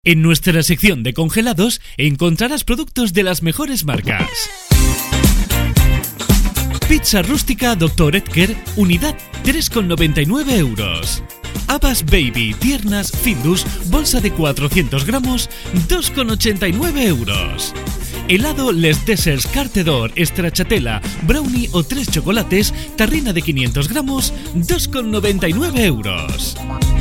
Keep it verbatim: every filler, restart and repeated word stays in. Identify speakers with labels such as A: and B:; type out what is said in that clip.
A: En nuestra sección de congelados encontrarás productos de las mejores marcas. Pizza rústica doctor Edgar, unidad tres con noventa y nueve euros. Habas Baby tiernas Findus, bolsa de cuatrocientos gramos, dos con ochenta y nueve euros. Helado Les Desserts Cartedor, Stracciatella, Brownie o tres chocolates, tarrina de quinientos gramos, dos con noventa y nueve euros.